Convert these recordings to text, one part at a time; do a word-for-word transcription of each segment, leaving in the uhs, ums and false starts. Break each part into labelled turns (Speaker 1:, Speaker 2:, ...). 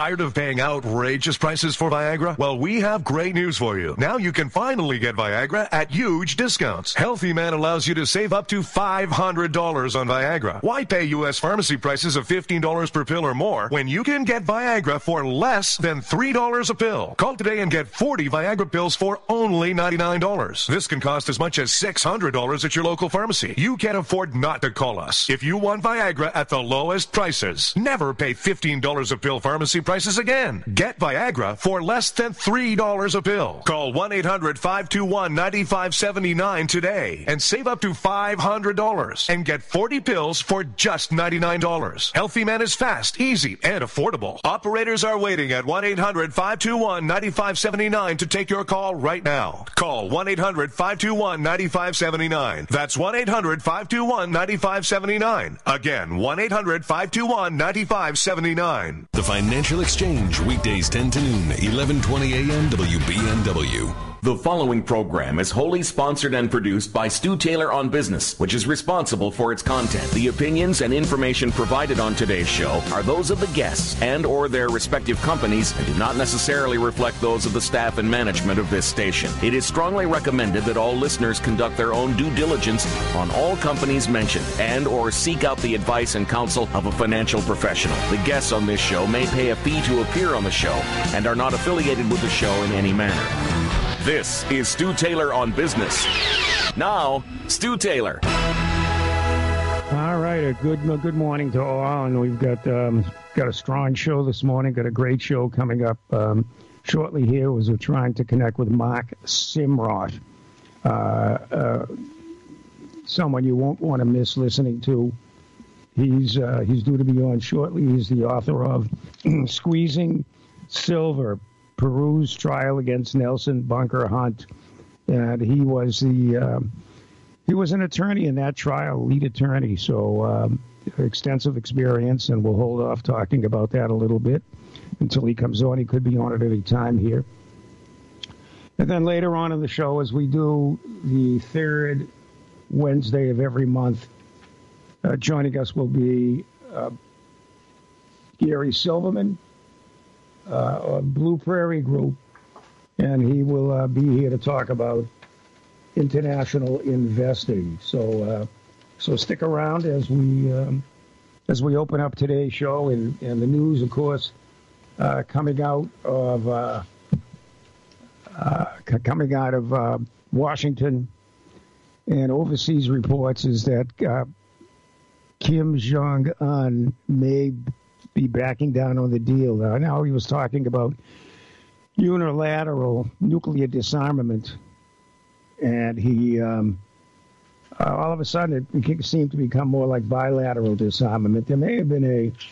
Speaker 1: Tired of paying outrageous prices for Viagra? Well, we have great news for you. Now you can finally get Viagra at huge discounts. Healthy Man allows you to save up to five hundred dollars on Viagra. Why pay U S pharmacy prices of fifteen dollars per pill or more when you can get Viagra for less than three dollars a pill? Call today and get forty Viagra pills for only ninety-nine dollars. This can cost as much as six hundred dollars at your local pharmacy. You can't afford not to call us. If you want Viagra at the lowest prices, never pay fifteen dollars a pill pharmacy prices again. Get Viagra for less than three dollars a pill. Call one eight hundred five two one nine five seven nine today and save up to five hundred dollars and get forty pills for just ninety-nine dollars. Healthy Man is fast, easy, and affordable. Operators are waiting at one eight hundred five two one nine five seven nine to take your call right now. Call one eight hundred five two one nine five seven nine. That's one eight hundred five two one nine five seven nine. Again, one eight hundred five two one nine five seven nine.
Speaker 2: The Financial Exchange, weekdays ten to noon, eleven twenty a.m. W B N W.
Speaker 3: The following program is wholly sponsored and produced by Stu Taylor on Business, which is responsible for its content. The opinions and information provided on today's show are those of the guests and or their respective companies and do not necessarily reflect those of the staff and management of this station. It is strongly recommended that all listeners conduct their own due diligence on all companies mentioned and or seek out the advice and counsel of a financial professional. The guests on this show may pay a fee to appear on the show and are not affiliated with the show in any manner. This is Stu Taylor on Business. Now, Stu Taylor.
Speaker 4: All right, a good good morning to all, and we've got um, got a strong show this morning. Got a great show coming up um, shortly here. As we're trying to connect with Mark Simrot, uh, uh, someone you won't want to miss listening to. He's uh, he's due to be on shortly. He's the author of Squeezing Silver, Peru's trial against Nelson Bunker Hunt, and he was the um, he was an attorney in that trial, lead attorney. So um, extensive experience, and we'll hold off talking about that a little bit until he comes on. He could be on at any time here. And then later on in the show, as we do the third Wednesday of every month, uh, joining us will be uh, Gary Silverman. Uh, Blue Prairie Group, and he will uh, be here to talk about international investing. So, uh, so stick around as we um, as we open up today's show, and, and the news, of course, uh, coming out of uh, uh, coming out of uh, Washington and overseas reports is that uh, Kim Jong Un may be backing down on the deal. Now, now he was talking about unilateral nuclear disarmament, and he um, uh, all of a sudden it seemed to become more like bilateral disarmament. There may have been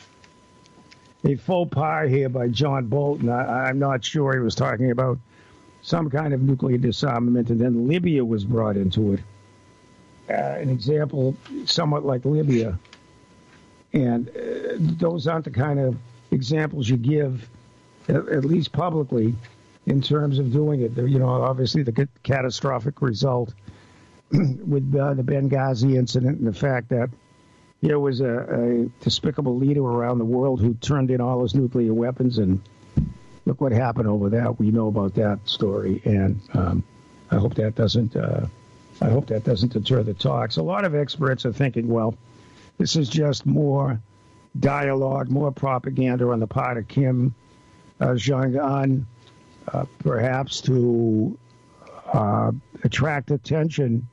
Speaker 4: a a faux pas here by John Bolton. I, I'm not sure. He was talking about some kind of nuclear disarmament, and then Libya was brought into it. Uh, an example somewhat like Libya. And uh, those aren't the kind of examples you give, at, at least publicly, in terms of doing it. You know, obviously the catastrophic result with uh, the Benghazi incident and the fact that there was a, a despicable leader around the world who turned in all his nuclear weapons, and look what happened over that. We know about that story, and um, I hope that doesn't. Uh, I hope that doesn't deter the talks. A lot of experts are thinking, well, this is just more dialogue, more propaganda on the part of Kim uh, Jong-un, uh, perhaps to uh, attract attention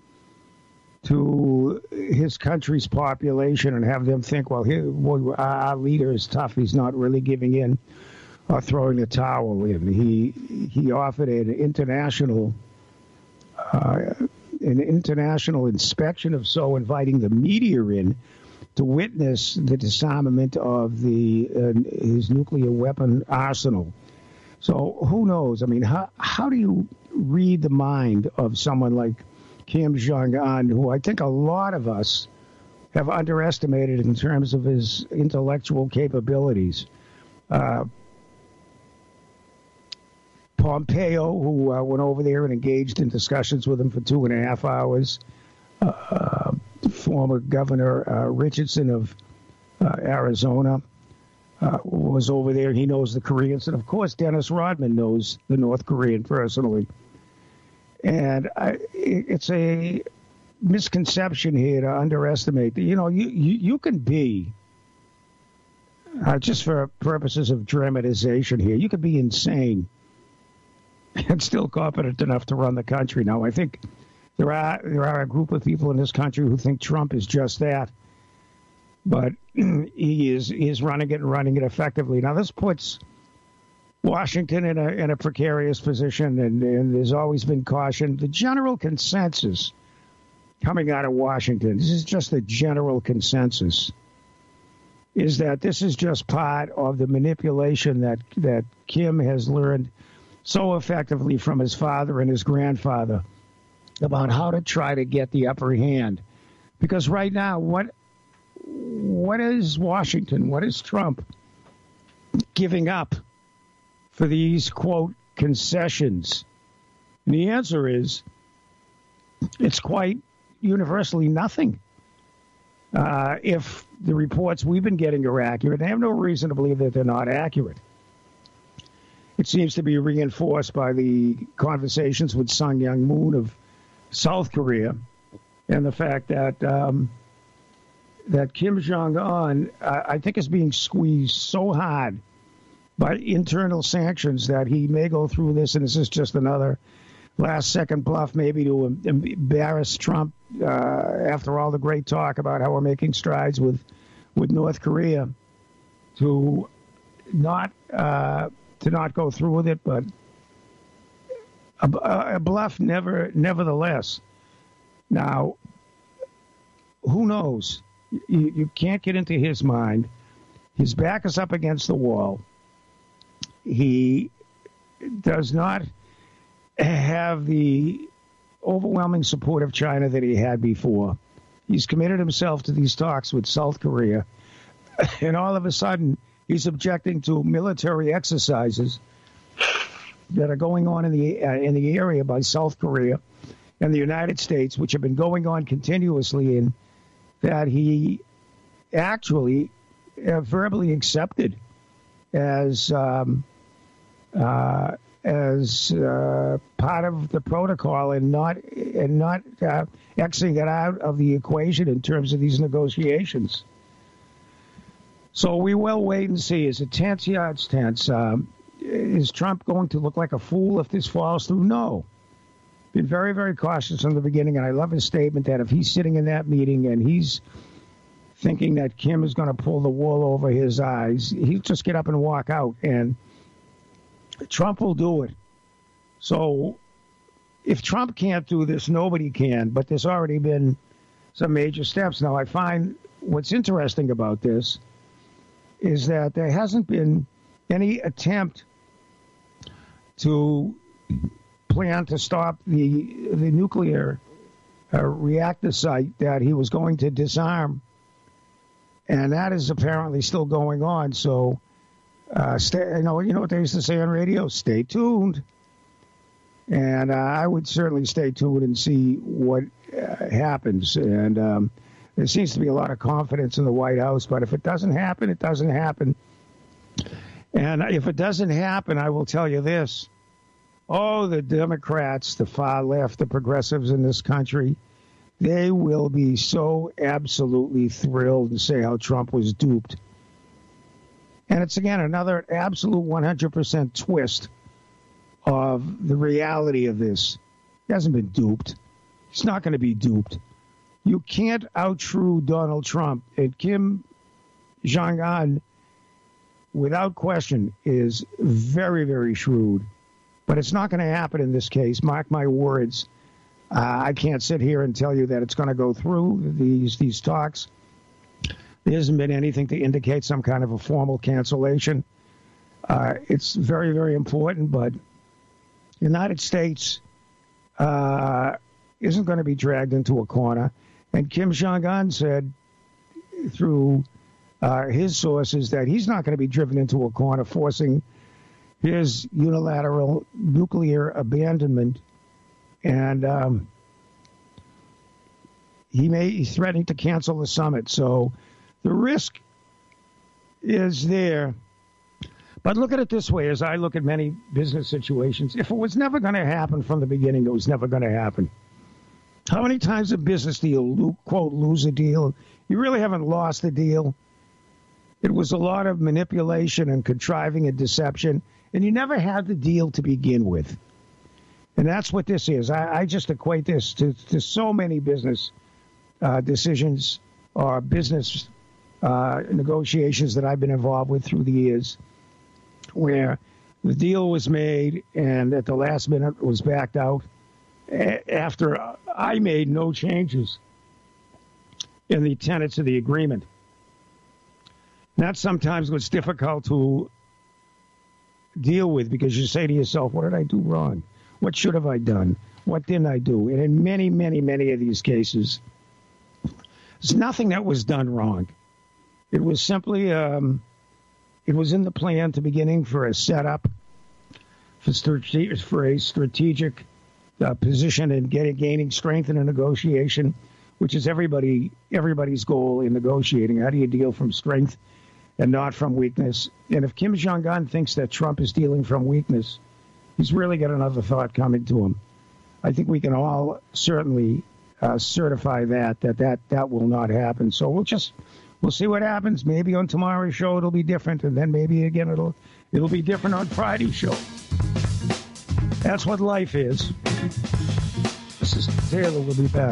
Speaker 4: to his country's population and have them think, well, here, well, our leader is tough. He's not really giving in or throwing the towel in. He he offered an international uh, an international inspection of so inviting the media in to witness the disarmament of the uh, his nuclear weapon arsenal. So who knows? I mean, how how do you read the mind of someone like Kim Jong-un, who I think a lot of us have underestimated in terms of his intellectual capabilities? Uh, Pompeo, who uh, went over there and engaged in discussions with him for two and a half hours. Uh, former Governor uh, Richardson of uh, Arizona. uh, was over there. He knows the Koreans. And, of course, Dennis Rodman knows the North Korean personally. And I, it's a misconception here to underestimate. You know, you, you, you can be, uh, just for purposes of dramatization here, you could be insane and still competent enough to run the country. Now, I think there are there are a group of people in this country who think Trump is just that. But he is he is running it and running it effectively. Now, this puts Washington in a in a precarious position, and, and there's always been caution. The general consensus coming out of Washington, this is just the general consensus, is that this is just part of the manipulation that, that Kim has learned so effectively from his father and his grandfather about how to try to get the upper hand. Because right now, what what is Washington, what is Trump giving up for these, quote, concessions? And the answer is it's quite universally nothing. Uh, if the reports we've been getting are accurate, they have no reason to believe that they're not accurate. It seems to be reinforced by the conversations with Sung Myung Moon of South Korea and the fact that um, that Kim Jong-un, uh, I think, is being squeezed so hard by internal sanctions that he may go through this, and this is just another last-second bluff maybe to embarrass Trump uh, after all the great talk about how we're making strides with, with North Korea, to not uh, to not go through with it, but a, a bluff never, nevertheless. Now, who knows? You, you can't get into his mind. His back is up against the wall. He does not have the overwhelming support of China that he had before. He's committed himself to these talks with South Korea, and all of a sudden he's objecting to military exercises that are going on in the uh, in the area by South Korea and the United States, which have been going on continuously, and that he actually uh, verbally accepted as um, uh, as uh, part of the protocol, and not and not uh, Xing it out of the equation in terms of these negotiations. So we will wait and see. Is it tense? Yeah, it's tense. Um, is Trump going to look like a fool if this falls through? No. Been very, very cautious from the beginning, and I love his statement that if he's sitting in that meeting and he's thinking that Kim is going to pull the wool over his eyes, he'll just get up and walk out, and Trump will do it. So if Trump can't do this, nobody can, but there's already been some major steps. Now, I find what's interesting about this is that there hasn't been any attempt to plan to stop the the nuclear uh, reactor site that he was going to disarm, and that is apparently still going on. So, uh, stay, you know, you know what they used to say on radio: "Stay tuned." And uh, I would certainly stay tuned and see what uh, happens. And um, there seems to be a lot of confidence in the White House, but if it doesn't happen, it doesn't happen. And if it doesn't happen, I will tell you this. Oh, the Democrats, the far left, the progressives in this country, they will be so absolutely thrilled to say how Trump was duped. And it's, again, another absolute one hundred percent twist of the reality of this. He hasn't been duped. He's not going to be duped. You can't out-true Donald Trump. And Kim Jong-un, without question, is very, very shrewd. But it's not going to happen in this case. Mark my words. Uh, I can't sit here and tell you that it's going to go through these these talks. There hasn't been anything to indicate some kind of a formal cancellation. Uh, it's very, very important, but the United States uh, isn't going to be dragged into a corner. And Kim Jong-un said through uh, his sources that he's not going to be driven into a corner, forcing his unilateral nuclear abandonment. And um, he may he's threatening to cancel the summit. So the risk is there. But look at it this way, as I look at many business situations. If it was never going to happen from the beginning, it was never going to happen. How many times a business deal, quote, lose a deal? You really haven't lost a deal. It was a lot of manipulation and contriving and deception, and you never had the deal to begin with. And that's what this is. I, I just equate this to, to so many business uh, decisions or business uh, negotiations that I've been involved with through the years, where the deal was made and at the last minute was backed out after I made no changes in the tenets of the agreement. That sometimes was difficult to deal with because you say to yourself, what did I do wrong? What should have I done? What didn't I do? And in many, many, many of these cases, there's nothing that was done wrong. It was simply, um, it was in the plan to beginning for a setup, for, strate- for a strategic uh, position and getting, gaining strength in a negotiation, which is everybody everybody's goal in negotiating. How do you deal from strength and not from weakness? And if Kim Jong-un thinks that Trump is dealing from weakness, he's really got another thought coming to him. I think we can all certainly uh, certify that, that that that will not happen. So we'll just we'll see what happens. Maybe on tomorrow's show it'll be different, and then maybe again it'll it'll be different on Friday's show. That's what life is. This is Taylor. We'll be back.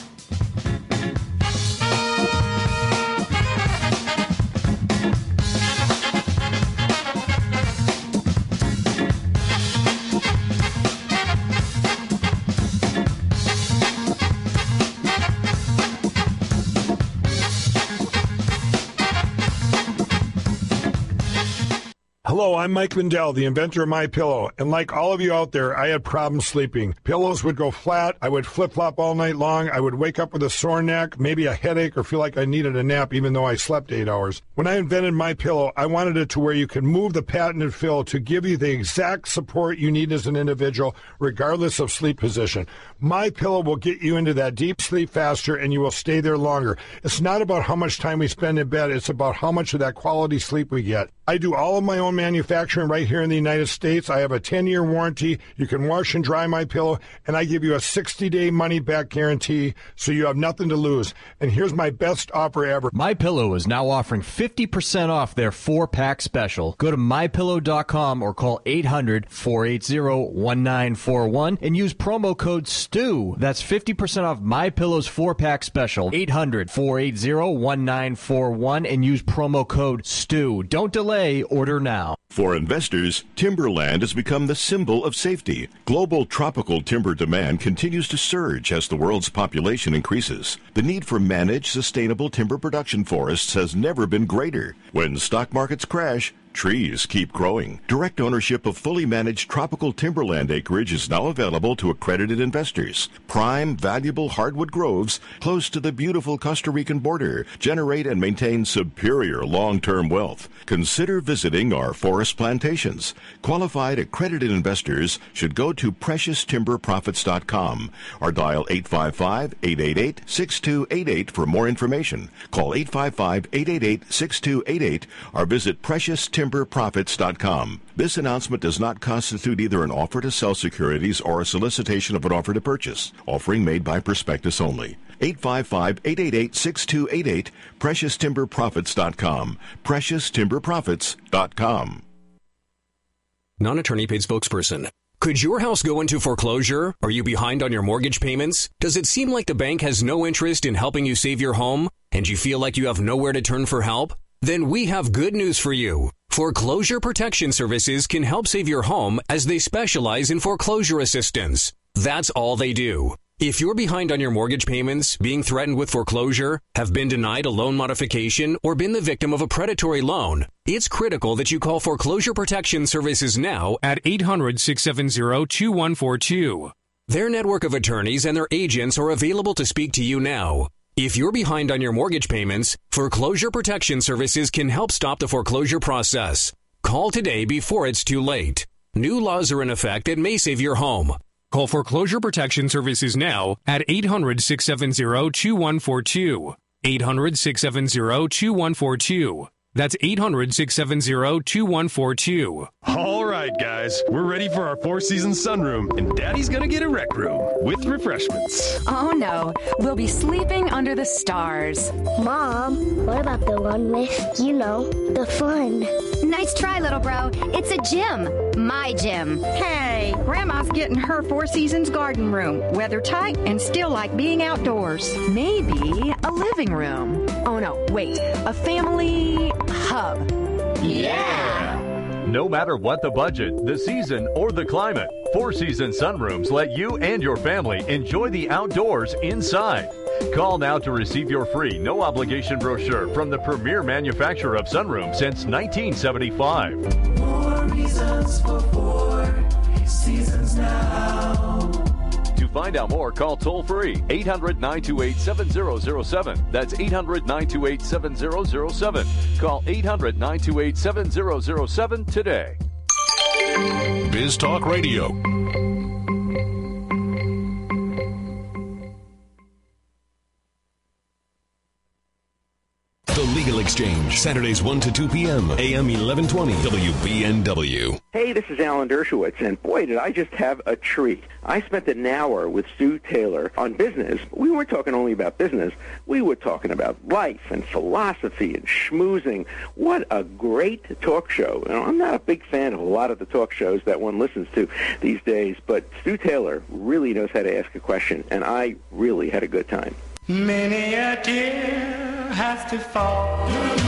Speaker 5: Hello, I'm Mike Lindell, the inventor of MyPillow, and like all of you out there, I had problems sleeping. Pillows would go flat, I would flip-flop all night long, I would wake up with a sore neck, maybe a headache, or feel like I needed a nap even though I slept eight hours. When I invented MyPillow, I wanted it to where you can move the patented fill to give you the exact support you need as an individual, regardless of sleep position. MyPillow will get you into that deep sleep faster, and you will stay there longer. It's not about how much time we spend in bed, it's about how much of that quality sleep we get. I do all of my own manufacturing right here in the United States. I have a ten-year warranty. You can wash and dry my pillow, and I give you a sixty-day money-back guarantee, so you have nothing to lose. And here's my best offer ever.
Speaker 6: MyPillow is now offering fifty percent off their four-pack special. Go to my pillow dot com or call eight hundred, four eight zero, one nine four one and use promo code STEW. That's fifty percent off MyPillow's four-pack special. eight hundred, four eight zero, one nine four one and use promo code STEW. Don't delay. Order now.
Speaker 7: For investors, timberland has become the symbol of safety. Global tropical timber demand continues to surge as the world's population increases. The need for managed, sustainable timber production forests has never been greater. When stock markets crash, trees keep growing. Direct ownership of fully managed tropical timberland acreage is now available to accredited investors. Prime, valuable hardwood groves close to the beautiful Costa Rican border generate and maintain superior long-term wealth. Consider visiting our forest plantations. Qualified accredited investors should go to precious timber profits dot com or dial eight five five, eight eight eight, six two eight eight for more information. Call eight five five, eight eight eight, six two eight eight or visit precious timber profits dot com. This announcement does not constitute either an offer to sell securities or a solicitation of an offer to purchase. Offering made by prospectus only. eight five five, eight eight eight, six two eight eight, precious timber profits dot com. precious timber profits dot com.
Speaker 8: Non-attorney paid spokesperson. Could your house go into foreclosure? Are you behind on your mortgage payments? Does it seem like the bank has no interest in helping you save your home? And you feel like you have nowhere to turn for help? Then we have good news for you. Foreclosure Protection Services can help save your home as they specialize in foreclosure assistance. That's all they do. If you're behind on your mortgage payments, being threatened with foreclosure, have been denied a loan modification, or been the victim of a predatory loan, it's critical that you call Foreclosure Protection Services now
Speaker 9: at eight hundred, six seven zero, two one four two.
Speaker 8: Their network of attorneys and their agents are available to speak to you now. If you're behind on your mortgage payments, Foreclosure Protection Services can help stop the foreclosure process. Call today before it's too late. New laws are in effect that may save your home.
Speaker 9: Call Foreclosure Protection Services now at eight hundred, six seven zero, two one four two. eight hundred, six seven zero, two one four two. That's eight hundred, six seven zero, two one four two.
Speaker 10: All right, guys, we're ready for our Four Seasons sunroom, and Daddy's gonna get a rec room with refreshments.
Speaker 11: Oh no, we'll be sleeping under the stars.
Speaker 12: Mom, what about the one with, you know, the fun?
Speaker 13: Nice try, little bro. It's a gym. My gym.
Speaker 14: Hey, Grandma's getting her Four Seasons garden room. Weather tight and still like being outdoors.
Speaker 11: Maybe a living room. Oh no, wait, a family hub.
Speaker 15: Yeah! No matter what the budget, the season, or the climate, Four Seasons Sunrooms let you and your family enjoy the outdoors inside. Call now to receive your free, no-obligation brochure from the premier manufacturer of sunrooms since nineteen seventy-five.
Speaker 16: More reasons for Four Seasons now.
Speaker 15: To find out more, call toll-free eight hundred, nine two eight, seven zero zero seven. That's eight hundred, nine two eight, seven zero zero seven. Call eight hundred, nine two eight, seven zero zero seven today.
Speaker 2: Biz Talk Radio. The Legal Exchange, Saturdays one to two p.m., A M eleven twenty, W B N W.
Speaker 17: Hey, this is Alan Dershowitz, and boy, did I just have a treat. I spent an hour with Stu Taylor on business. We weren't talking only about business. We were talking about life and philosophy and schmoozing. What a great talk show. You know, I'm not a big fan of a lot of the talk shows that one listens to these days, but Stu Taylor really knows how to ask a question, and I really had a good time.
Speaker 16: Many a tear has to fall,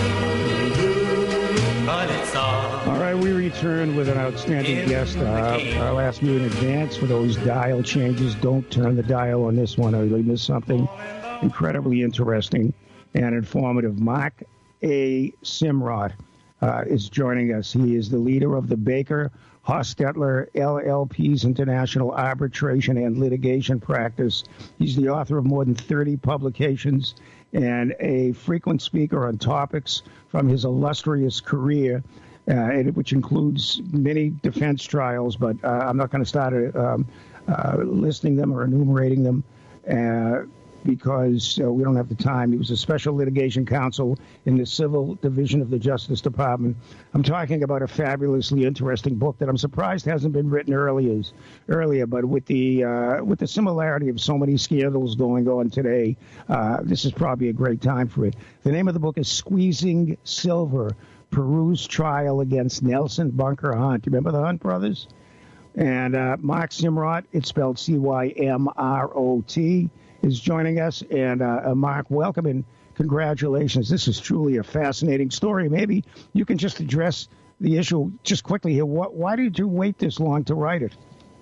Speaker 16: but it's all.
Speaker 4: All right, we return with an outstanding guest. Uh, I'll ask you in advance for those dial changes. Don't turn the dial on this one, or you'll miss something incredibly interesting and informative. Mark A. Simrod uh, is joining us. He is the leader of the Baker Hostetler L L P's International Arbitration and Litigation Practice. He's the author of more than thirty publications and a frequent speaker on topics from his illustrious career, uh, which includes many defense trials, but uh, I'm not going to start uh, um, uh, listing them or enumerating them uh, because uh, we don't have the time. He was a special litigation counsel in the Civil Division of the Justice Department. I'm talking about a fabulously interesting book that I'm surprised hasn't been written earlier, earlier but with the uh, with the similarity of so many scandals going on today, uh, this is probably a great time for it. The name of the book is Squeezing Silver, Peru's Trial Against Nelson Bunker Hunt. You remember the Hunt brothers? And uh, Mark Simrod, it's spelled C Y M R O T, is joining us. And uh, Mark, welcome and congratulations. This is truly a fascinating story. Maybe you can just address the issue just quickly here. What, why did you wait this long to write it?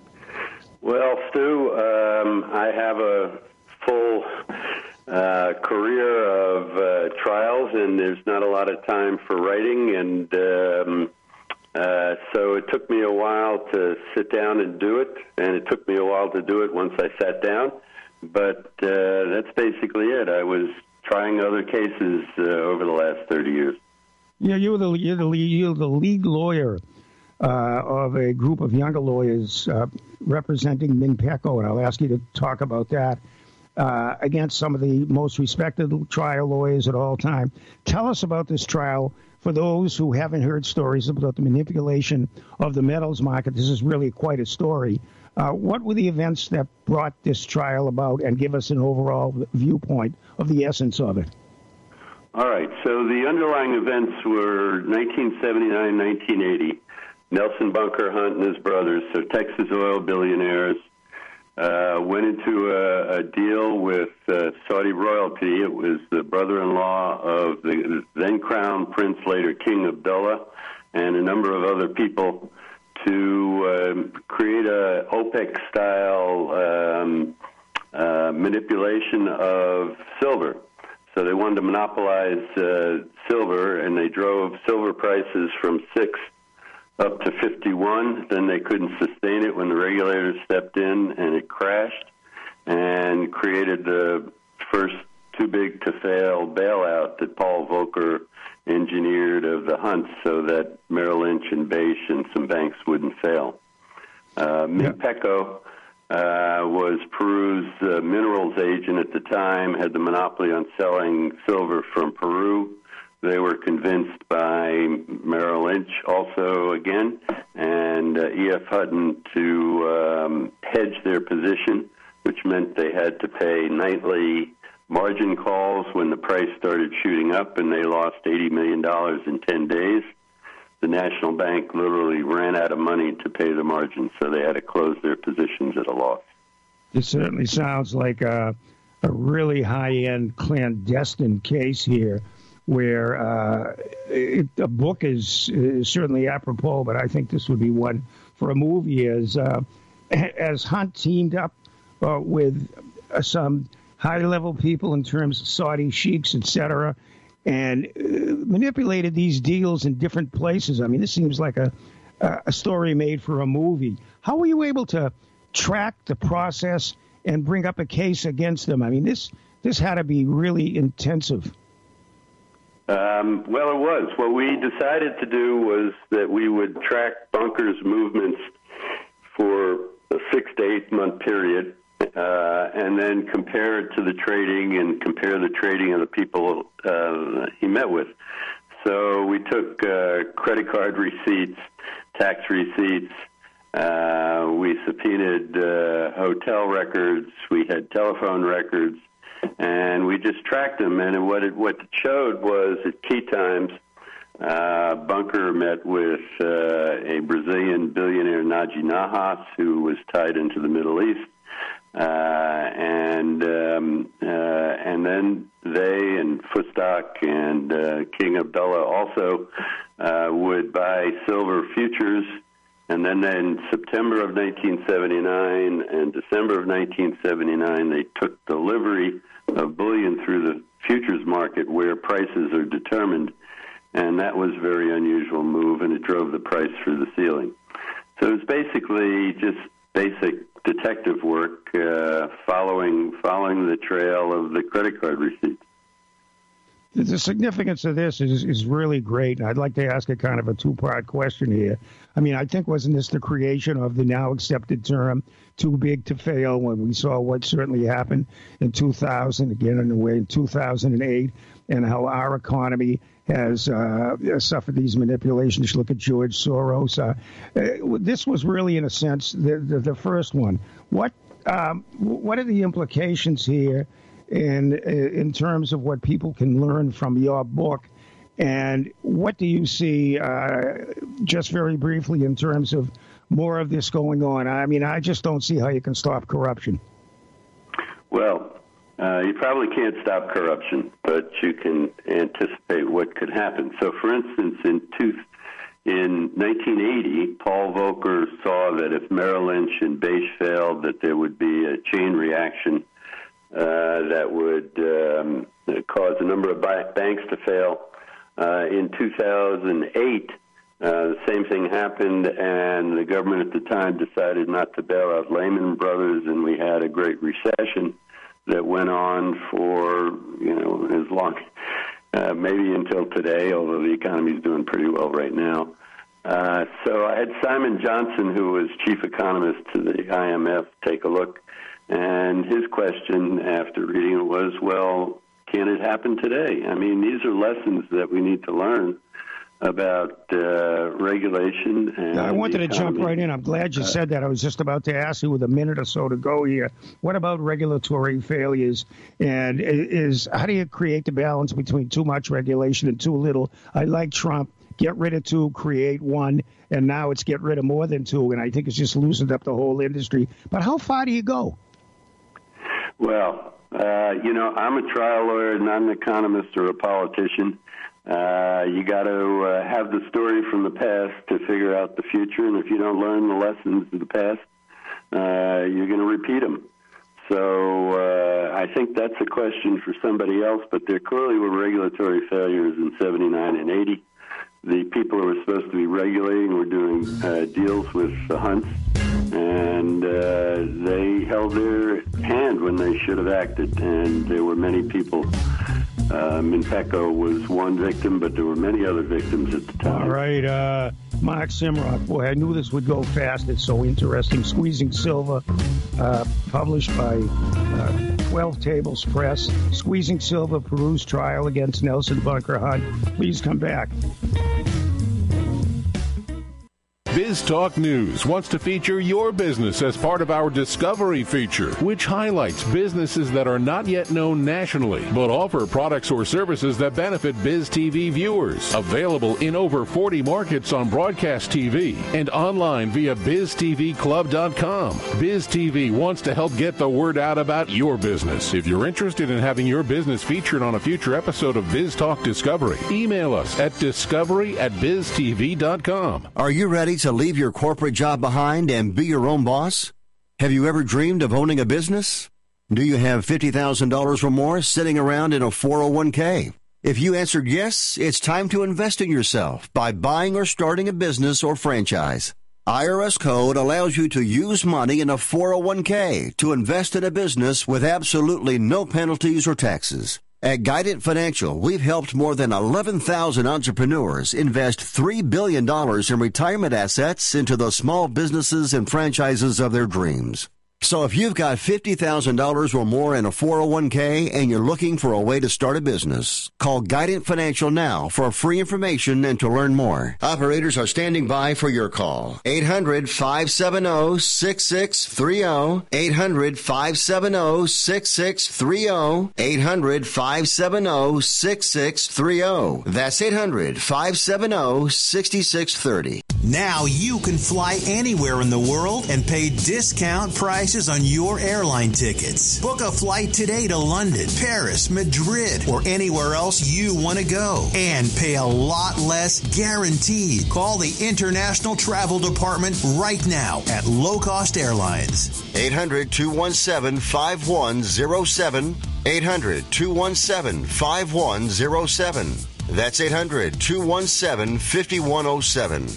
Speaker 18: Well, Stu, um, I have a full uh, career of uh, trials, and there's not a lot of time for writing, and um, uh, so it took me a while to sit down and do it, and it took me a while to do it once I sat down. But uh, that's basically it. I was trying other cases uh, over the last thirty years.
Speaker 4: Yeah, you were the you're the, you're the lead lawyer uh, of a group of younger lawyers uh, representing Minpeco, and I'll ask you to talk about that uh, against some of the most respected trial lawyers at all time. Tell us about this trial for those who haven't heard stories about the manipulation of the metals market. This is really quite a story. Uh, what were the events that brought this trial about, and give us an overall viewpoint of the essence of it?
Speaker 18: All right. So the underlying events were nineteen seventy-nine, nineteen eighty. Nelson Bunker Hunt and his brothers, so Texas oil billionaires, uh, went into a, a deal with uh, Saudi royalty. It was the brother-in-law of the then Crown Prince, later King Abdullah, and a number of other people, to um, create a OPEC-style um, uh, manipulation of silver. So they wanted to monopolize uh, silver, and they drove silver prices from six up to fifty-one. Then they couldn't sustain it when the regulators stepped in, and it crashed and created the first too-big-to-fail bailout that Paul Volcker engineered of the Hunts so that Merrill Lynch and Bache and some banks wouldn't fail. Uh, Minpeco uh, was Peru's uh, minerals agent at the time, had the monopoly on selling silver from Peru. They were convinced by Merrill Lynch also again and uh, E F. Hutton to um, hedge their position, which meant they had to pay nightly margin calls when the price started shooting up, and they lost eighty million dollars in ten days. The National Bank literally ran out of money to pay the margin, so they had to close their positions at a loss.
Speaker 4: It certainly sounds like a, a really high-end clandestine case here, where uh, it, a book is, is certainly apropos, but I think this would be one for a movie. As uh, as Hunt teamed up uh, with uh, some high-level people in terms of Saudi sheiks, et cetera, and uh, manipulated these deals in different places. I mean, this seems like a, a story made for a movie. How were you able to track the process and bring up a case against them? I mean, this this had to be really intensive.
Speaker 18: Um, well, it was. What we decided to do was that we would track Bunker's movements for a six to eight month period, uh, and then compare it to the trading and compare the trading of the people uh, he met with. So we took uh, credit card receipts, tax receipts. Uh, we subpoenaed uh, hotel records. We had telephone records. And we just tracked them, and what it what it showed was at key times, uh, Bunker met with uh, a Brazilian billionaire, Naji Nahas, who was tied into the Middle East, uh, and um, uh, and then they and Fustak and uh, King Abdullah also uh, would buy silver futures. And then in September of nineteen seventy-nine and December of nineteen seventy-nine, they took delivery of bullion through the futures market where prices are determined. And that was a very unusual move, and it drove the price through the ceiling. So it's basically just basic detective work uh, following following the trail of the credit card receipts.
Speaker 4: The significance of this is, is really great, and I'd like to ask a kind of a two-part question here. I mean, I think wasn't this the creation of the now accepted term, too big to fail, when we saw what certainly happened in two thousand, again in a way in two thousand eight, and how our economy has uh, suffered these manipulations. Look at George Soros. Uh, uh, this was really, in a sense, the, the, the first one. What um, what are the implications here in in terms of what people can learn from your book, and what do you see, uh, just very briefly, in terms of more of this going on? I mean, I just don't see how you can stop corruption.
Speaker 18: Well, uh, you probably can't stop corruption, but you can anticipate what could happen. So, for instance, in two, in nineteen eighty, Paul Volcker saw that if Merrill Lynch and Beige failed, that there would be a chain reaction Uh, that would um, cause a number of banks to fail. Uh, in two thousand eight, uh, the same thing happened, and the government at the time decided not to bail out Lehman Brothers, and we had a great recession that went on for, you know, as long, uh, maybe until today, although the economy is doing pretty well right now. Uh, so I had Simon Johnson, who was chief economist to the I M F, take a look. And his question after reading it was, well, can it happen today? I mean, these are lessons that we need to learn about uh, regulation. And
Speaker 4: I wanted to jump right in. I'm glad you uh, said that. I was just about to ask you with a minute or so to go here. What about regulatory failures? And is how do you create the balance between too much regulation and too little? I like Trump. Get rid of two, create one, and now it's get rid of more than two, and I think it's just loosened up the whole industry. But how far do you go?
Speaker 18: Well, uh, you know, I'm a trial lawyer, not an economist or a politician. Uh, you got to uh, have the story from the past to figure out the future, and if you don't learn the lessons of the past, uh, you're going to repeat them. So uh, I think that's a question for somebody else, but there clearly were regulatory failures in seventy-nine and eighty. The people who were supposed to be regulating were doing uh, deals with the Hunts, and uh, they held their hand when they should have acted. And there were many people. Uh, Minpeco was one victim, but there were many other victims at the time.
Speaker 4: All right, uh, Mark Simrock. Boy, I knew this would go fast. It's so interesting. Squeezing Silver, uh, published by uh, twelve tables press, squeezing silver Peru's trial against Nelson Bunker Hunt. Please come back.
Speaker 19: Biz Talk News wants to feature your business as part of our Discovery feature, which highlights businesses that are not yet known nationally, but offer products or services that benefit Biz T V viewers. Available in over forty markets on broadcast T V and online via biz t v club dot com. Biz T V wants to help get the word out about your business. If you're interested in having your business featured on a future episode of Biz Talk Discovery, email us at discovery at biz t v dot com.
Speaker 20: Are you ready to leave your corporate job behind and be your own boss? Have you ever dreamed of owning a business? Do you have fifty thousand dollars or more sitting around in a four oh one k? If you answered yes, it's time to invest in yourself by buying or starting a business or franchise. I R S Code allows you to use money in a four oh one k to invest in a business with absolutely no penalties or taxes. At Guidant Financial, we've helped more than eleven thousand entrepreneurs invest three billion dollars in retirement assets into the small businesses and franchises of their dreams. So if you've got fifty thousand dollars or more in a four oh one k and you're looking for a way to start a business, call Guidant Financial now for free information and to learn more. Operators are standing by for your call. eight hundred, five seven zero, six six three zero. eight hundred, five seven zero, six six three zero. eight hundred, five seven zero, six six three zero. That's eight hundred, five seven zero, six six three zero.
Speaker 21: Now you can fly anywhere in the world and pay discount prices on your airline tickets. Book a flight today to London, Paris, Madrid, or anywhere else you want to go. And pay a lot less guaranteed. Call the International Travel Department right now at Low Cost Airlines.
Speaker 20: eight hundred, two one seven, five one zero seven. eight hundred, two one seven, five one zero seven. That's eight hundred, two one seven, five one zero seven.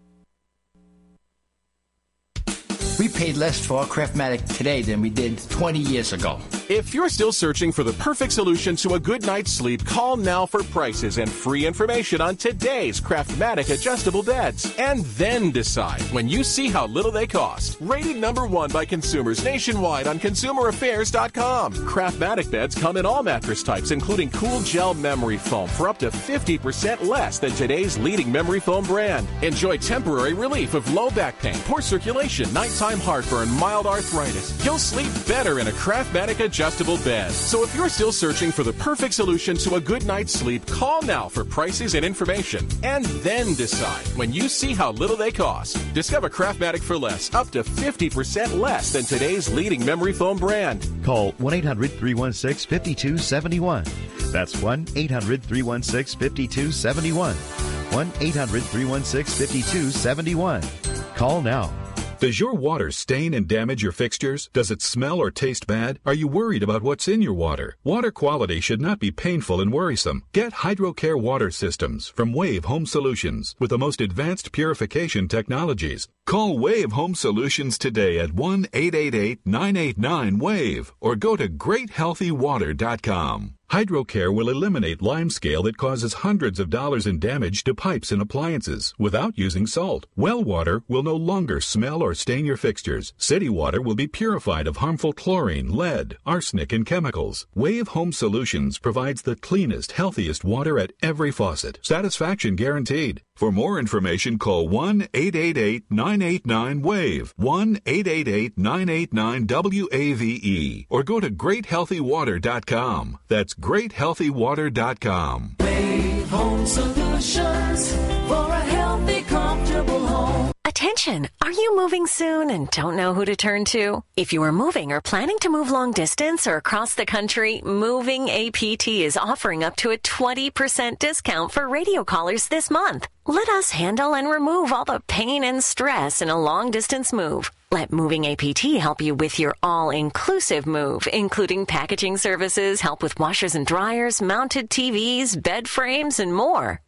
Speaker 22: We paid less for our Craftmatic today than we did twenty years ago.
Speaker 23: If you're still searching for the perfect solution to a good night's sleep, call now for prices and free information on today's Craftmatic adjustable beds. And then decide when you see how little they cost. Rated number one by consumers nationwide on consumer affairs dot com. Craftmatic beds come in all mattress types, including cool gel memory foam for up to fifty percent less than today's leading memory foam brand. Enjoy temporary relief of low back pain, poor circulation, nighttime heartburn, mild arthritis. You'll sleep better in a Craftmatic adjustable bed. So if you're still searching for the perfect solution to a good night's sleep, call now for prices and information. And then decide when you see how little they cost. Discover Craftmatic for less, up to fifty percent less than today's leading memory foam brand.
Speaker 24: Call one eight hundred, three one six, five two seven one. That's one eight hundred, three one six, five two seven one. one eight hundred, three one six, five two seven one. Call now.
Speaker 25: Does your water stain and damage your fixtures? Does it smell or taste bad? Are you worried about what's in your water? Water quality should not be painful and worrisome. Get HydroCare water systems from Wave Home Solutions with the most advanced purification technologies. Call Wave Home Solutions today at one eight eight eight, nine eight nine, WAVE or go to great healthy water dot com. HydroCare will eliminate limescale that causes hundreds of dollars in damage to pipes and appliances without using salt. Well water will no longer smell or stain your fixtures. City water will be purified of harmful chlorine, lead, arsenic, and chemicals. Wave Home Solutions provides the cleanest, healthiest water at every faucet. Satisfaction guaranteed. For more information, call one eight eight eight, nine eight nine, WAVE, one eight eight eight, nine eight nine, W A V E, or go to great healthy water dot com. That's great healthy water dot com.
Speaker 26: Wave Home Solutions for a healthy, comfortable home.
Speaker 27: Attention! Are you moving soon and don't know who to turn to? If you are moving or planning to move long distance or across the country, Moving A P T is offering up to a twenty percent discount for radio callers this month. Let us handle and remove all the pain and stress in a long distance move. Let Moving A P T help you with your all-inclusive move, including packaging services, help with washers and dryers, mounted T Vs, bed frames, and more.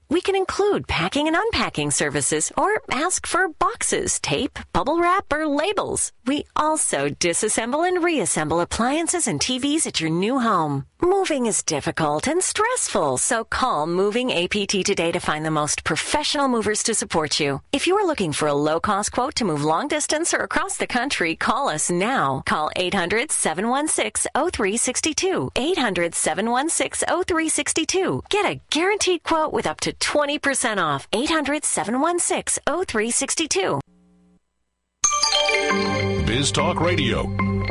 Speaker 27: We can include packing and unpacking services or ask for boxes, tape, bubble wrap, or labels. We also disassemble and reassemble appliances and T Vs at your new home. Moving is difficult and stressful, so call Moving A P T today to find the most professional movers to support you. If you are looking for a low-cost quote to move long distance or across the country, call us now. Call eight hundred, seven one six, oh three six two. eight hundred, seven one six, oh three six two. Get a guaranteed quote with up to twenty percent off. eight hundred, seven one six, oh three six two.
Speaker 2: Biz Talk Radio.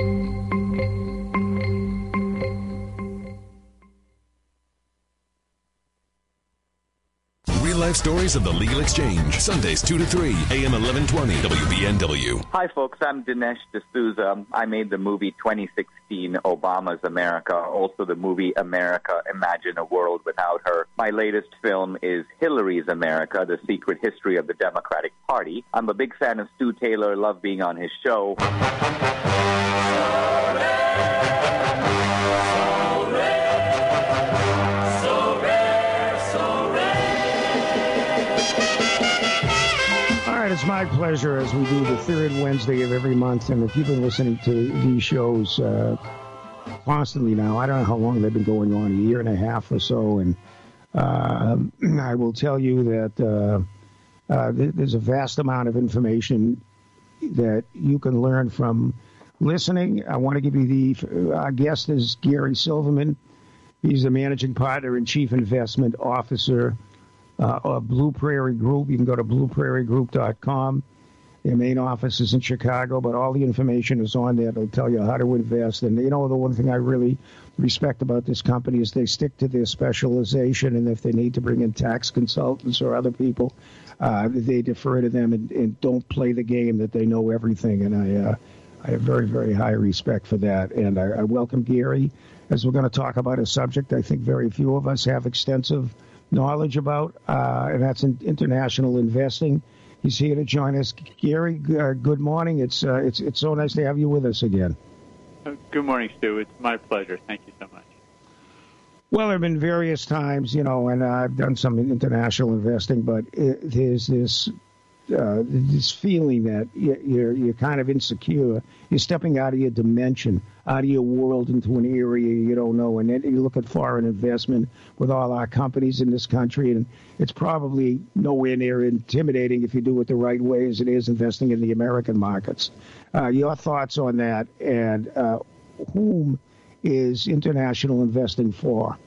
Speaker 2: Real-life stories of the legal exchange. Sundays two to three, A M eleven twenty, W B N W.
Speaker 1: Hi, folks. I'm Dinesh D'Souza. I made the movie twenty sixteen, Obama's America, also the movie America, Imagine a World Without Her. My latest film is Hillary's America, The Secret History of the Democratic Party. I'm a big fan of Stu Taylor, love being on his show.
Speaker 4: It's my pleasure as we do the third Wednesday of every month. And if you've been listening to these shows uh, constantly now, I don't know how long they've been going on, a year and a half or so. And uh, I will tell you that uh, uh, there's a vast amount of information that you can learn from listening. I want to give you the, our guest is Gary Silverman. He's the managing partner and chief investment officer Uh, of Blue Prairie Group. You can go to blue prairie group dot com. Their main office is in Chicago, but all the information is on there. It'll tell you how to invest. And, you know, the one thing I really respect about this company is they stick to their specialization, and if they need to bring in tax consultants or other people, uh, they defer to them and, and don't play the game that they know everything. And I, uh, I have very, very high respect for that. And I, I welcome Gary, as we're going to talk about a subject I think very few of us have extensive knowledge about, uh, and that's in international investing. He's here to join us. Gary, uh, good morning. It's uh, it's it's so nice to have you with us again.
Speaker 3: Good morning, Stu. It's my pleasure. Thank you so much.
Speaker 4: Well, there have been various times, you know, and I've done some international investing, but it, there's this uh, this feeling that you're you're kind of insecure. You're stepping out of your dimension, out of your world into an area you don't know. And then you look at foreign investment with all our companies in this country, and it's probably nowhere near intimidating if you do it the right way as it is investing in the American markets. Uh, your thoughts on that, and uh, whom is international investing for?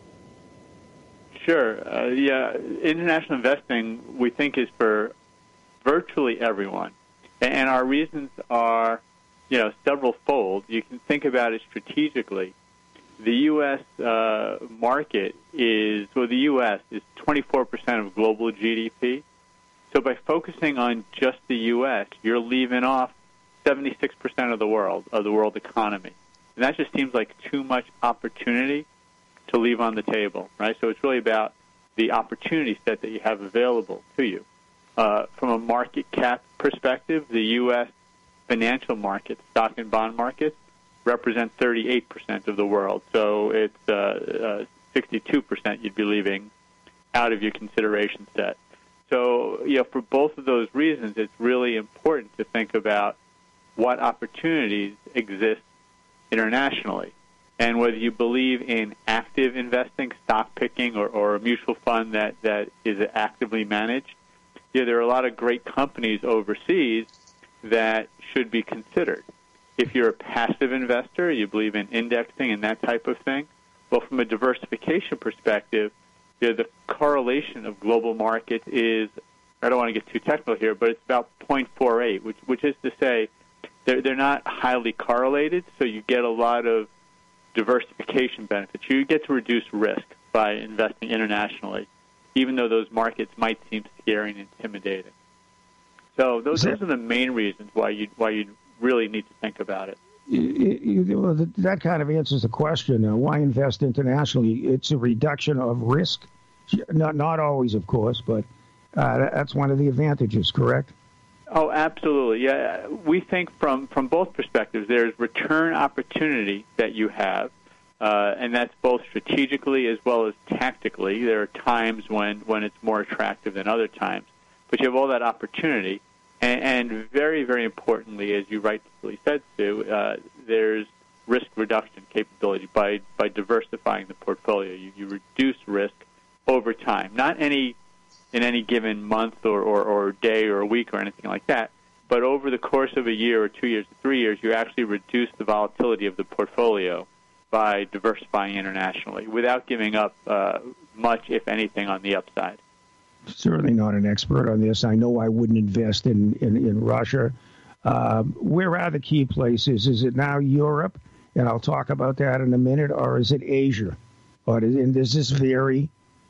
Speaker 3: Sure. Uh, yeah, international investing, we think, is for virtually everyone. And our reasons are, you know, several-fold. You can think about it strategically. The U S uh, market is, well, the U S is twenty-four percent of global G D P. So by focusing on just the U S, you're leaving off seventy-six percent of the world, of the world economy. And that just seems like too much opportunity to leave on the table, right? So it's really about the opportunity set that you have available to you. Uh, from a market cap perspective, the U S financial markets, stock and bond markets, represent thirty-eight percent of the world. So it's uh, uh, sixty-two percent you'd be leaving out of your consideration set. So, you know, for both of those reasons, it's really important to think about what opportunities exist internationally. And whether you believe in active investing, stock picking, or, or a mutual fund that, that is actively managed, yeah, there are a lot of great companies overseas that should be considered. If you're a passive investor, you believe in indexing and that type of thing, well, from a diversification perspective, you know, the correlation of global markets is, I don't want to get too technical here, but it's about zero point four eight, which, which is to say they're, they're not highly correlated, so you get a lot of diversification benefits. You get to reduce risk by investing internationally, even though those markets might seem scary and intimidating. So those, those are the main reasons why you why you really need to think about it.
Speaker 4: You, you, well, that kind of answers the question. Uh, why invest internationally? It's a reduction of risk. Not not always, of course, but uh, that's one of the advantages, correct?
Speaker 3: Oh, absolutely. Yeah, we think from, from both perspectives. There's return opportunity that you have. Uh, and that's both strategically as well as tactically. There are times when, when it's more attractive than other times. But you have all that opportunity. And, and very, very importantly, as you rightfully said, Sue, uh, there's risk reduction capability. By, by diversifying the portfolio, you, you reduce risk over time. Not any in any given month or, or, or day or a week or anything like that, but over the course of a year or two years or three years, you actually reduce the volatility of the portfolio by diversifying internationally without giving up uh, much, if anything, on the upside.
Speaker 4: Certainly not an expert on this. I know I wouldn't invest in, in, in Russia. Uh, where are the key places? Is it now Europe? And I'll talk about that in a minute. Or is it Asia? Or does, and does this vary?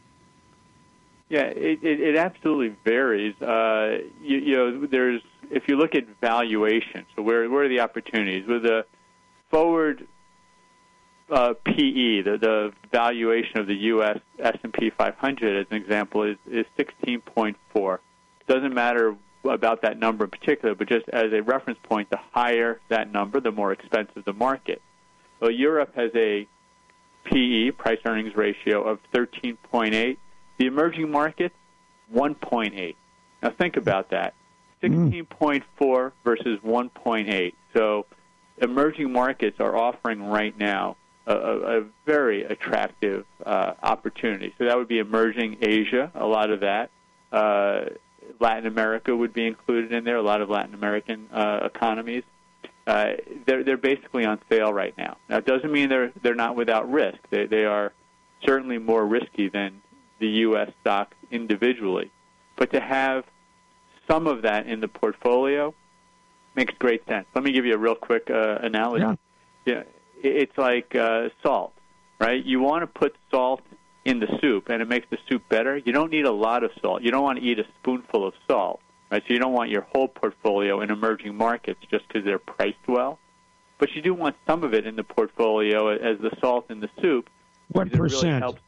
Speaker 3: Yeah, it, it, it absolutely varies. Uh, you, you know, there's if you look at valuation, so where where are the opportunities? With the forward uh, P E, the, the valuation of the U S S and P five hundred, as an example, is, is sixteen point four. It doesn't matter about that number in particular, but just as a reference point, the higher that number, the more expensive the market. Well, Europe has a P E, price-earnings ratio, of thirteen point eight. The emerging markets, one point eight. Now think about that. sixteen point four versus one point eight. So emerging markets are offering right now a, a, a very attractive uh, opportunity. So that would be emerging Asia, a lot of that. Uh, Latin America would be included in there, a lot of Latin American uh, economies. Uh, they're, they're basically on sale right now. Now, it doesn't mean they're, they're not without risk. They, they are certainly more risky than the U S stocks individually. But to have some of that in the portfolio makes great sense. Let me give you a real quick uh, analogy. Yeah. Yeah, it's like uh, salt, right? You want to put salt in the soup, and it makes the soup better. You don't need a lot of salt. You don't want to eat a spoonful of salt, right? So you don't want your whole portfolio in emerging markets just because they're priced well. But you do want some of it in the portfolio as the salt in the soup.
Speaker 4: What percent?
Speaker 3: It really helps.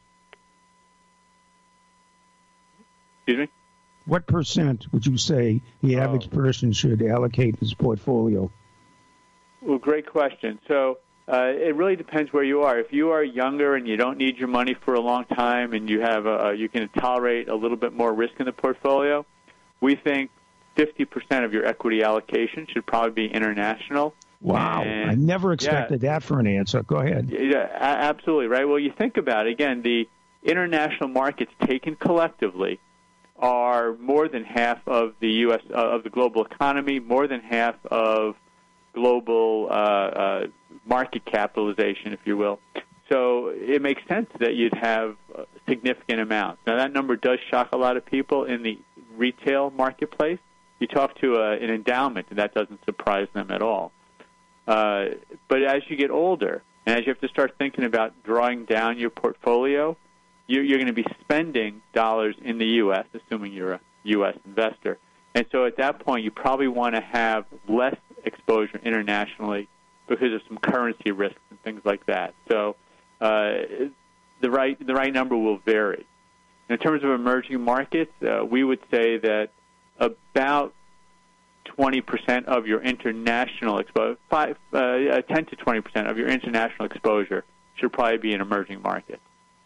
Speaker 3: Excuse me?
Speaker 4: What percent would you say the average oh. person should allocate his portfolio?
Speaker 3: Well, great question. So uh, it really depends where you are. If you are younger and you don't need your money for a long time and you have a, you can tolerate a little bit more risk in the portfolio, we think fifty percent of your equity allocation should probably be international.
Speaker 4: Wow. And, I never expected yeah, that for an answer. Go ahead.
Speaker 3: Yeah, absolutely, right? Well, you think about it. Again, the international markets taken collectively are more than half of the U S uh, of the global economy, more than half of global uh, uh, market capitalization, if you will. So it makes sense that you'd have significant amounts. Now, that number does shock a lot of people in the retail marketplace. You talk to a, an endowment, and that doesn't surprise them at all. Uh, but as you get older, and as you have to start thinking about drawing down your portfolio, you're, you're going to be spending dollars in the U S, assuming you're a U S investor. And so at that point, you probably want to have less exposure internationally because of some currency risks and things like that. So uh, the right the right number will vary. In terms of emerging markets, uh, we would say that about twenty percent of your international exposure, five, uh, ten to twenty percent of your international exposure should probably be in emerging markets.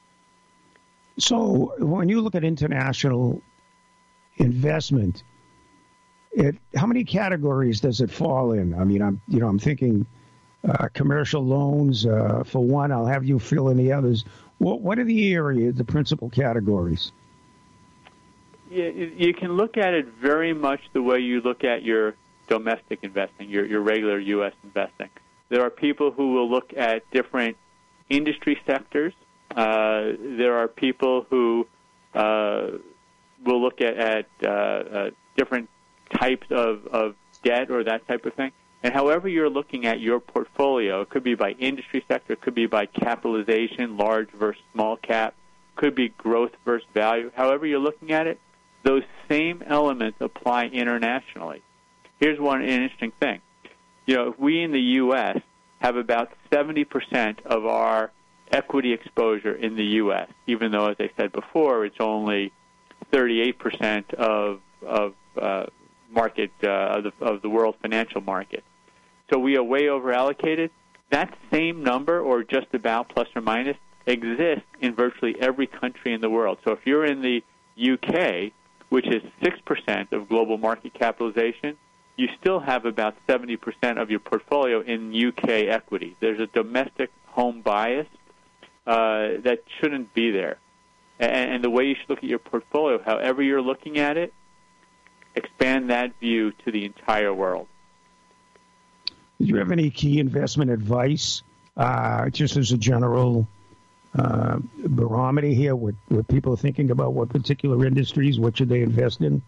Speaker 4: So when you look at international investment, it, how many categories does it fall in? I mean, I'm you know I'm thinking uh, commercial loans uh, for one. I'll have you fill in the others. What what are the areas, the principal categories?
Speaker 3: Yeah, you can look at it very much the way you look at your domestic investing, your your regular U S investing. There are people who will look at different industry sectors. Uh, there are people who uh, will look at, at uh, uh, different types of, of debt or that type of thing. And however you're looking at your portfolio, it could be by industry sector, it could be by capitalization, large versus small cap, could be growth versus value. However you're looking at it, those same elements apply internationally. Here's one interesting thing. You know, we in the U S have about seventy percent of our equity exposure in the U S, even though, as I said before, it's only thirty-eight percent of of uh, market uh, of, the, of the world financial market. So we are way over allocated. that same number, or just about plus or minus, exists in virtually every country in the world. So if you're in the U K, which is six percent of global market capitalization, you still have about seventy percent of your portfolio in U K equity. There's a domestic home bias uh, that shouldn't be there. And, and the way you should look at your portfolio, however you're looking at it, expand that view to the entire world.
Speaker 4: Did you have any key investment advice, uh, just as a general uh, barometer here, what, what people are thinking about what particular industries, what should they invest in?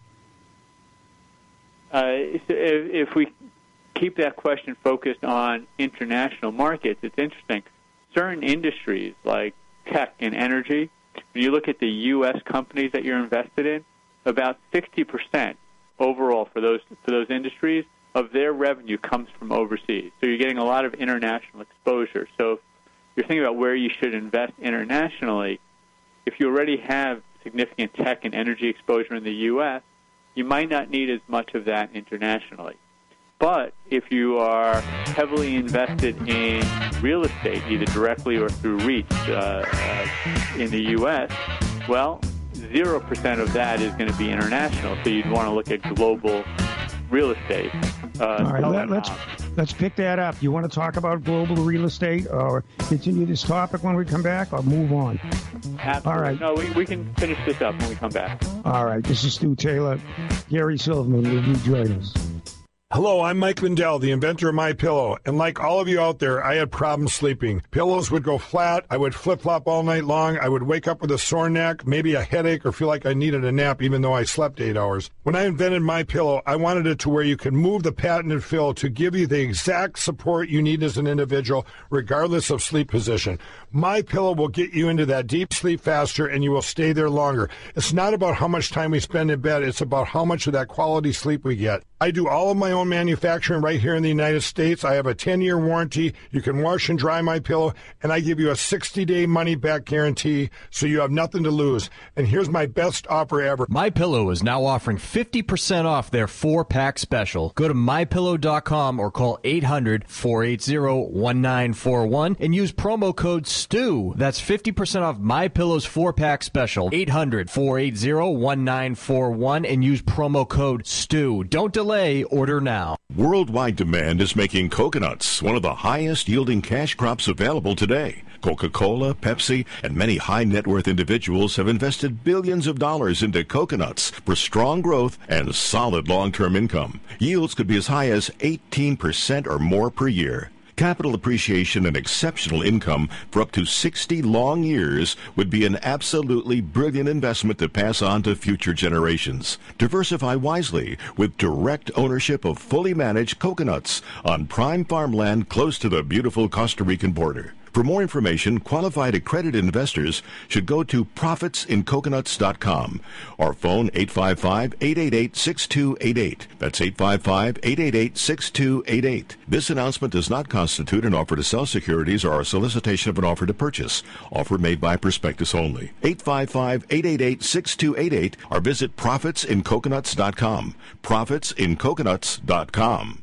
Speaker 3: Uh, if, if we keep that question focused on international markets, it's interesting. Certain industries like tech and energy, when you look at the U S companies that you're invested in, about sixty percent overall for those for those industries of their revenue comes from overseas. So you're getting a lot of international exposure. So if you're thinking about where you should invest internationally, if you already have significant tech and energy exposure in the U S, you might not need as much of that internationally. But if you are heavily invested in real estate, either directly or through REITs uh, uh, in the U S, well, zero percent of that is going to be international. So you'd want to look at global real estate. Uh,
Speaker 4: All right, let, let's let's pick that up. You want to talk about global real estate, or continue this topic when we come back, or move on?
Speaker 3: Absolutely.
Speaker 4: All right.
Speaker 3: No, we, we can finish this up when we come back.
Speaker 4: All right. This is Stu Taylor. Gary Silverman will be joining us.
Speaker 5: Hello, I'm Mike Lindell, the inventor of MyPillow, and like all of you out there, I had problems sleeping. Pillows would go flat, I would flip-flop all night long, I would wake up with a sore neck, maybe a headache, or feel like I needed a nap even though I slept eight hours. When I invented MyPillow, I wanted it to where you could move the patented fill to give you the exact support you need as an individual, regardless of sleep position. MyPillow will get you into that deep sleep faster, and you will stay there longer. It's not about how much time we spend in bed, it's about how much of that quality sleep we get. I do all of my own manufacturing right here in the United States. I have a ten-year warranty. You can wash and dry my pillow, and I give you a sixty-day money-back guarantee, so you have nothing to lose. And here's my best offer ever.
Speaker 6: MyPillow is now offering fifty percent off their four-pack special. Go to my pillow dot com or call eight hundred, four eight zero, one nine four one and use promo code STU. That's fifty percent off MyPillow's four-pack special. eight hundred, four eight zero, one nine four one and use promo code STU. Don't delay. Order now.
Speaker 7: Worldwide demand is making coconuts one of the highest yielding cash crops available today. Coca-Cola, Pepsi, and many high-net-worth individuals have invested billions of dollars into coconuts for strong growth and solid long-term income. Yields could be as high as eighteen percent or more per year. Capital appreciation and exceptional income for up to sixty long years would be an absolutely brilliant investment to pass on to future generations. Diversify wisely with direct ownership of fully managed coconuts on prime farmland close to the beautiful Costa Rican border. For more information, qualified accredited investors should go to profits in coconuts dot com or phone eight five five, eight eight eight, six two eight eight. That's eight five five, eight eight eight, six two eight eight. This announcement does not constitute an offer to sell securities or a solicitation of an offer to purchase. Offer made by prospectus only. eight five five, eight eight eight, six two eight eight or visit profits in coconuts dot com. profits in coconuts dot com.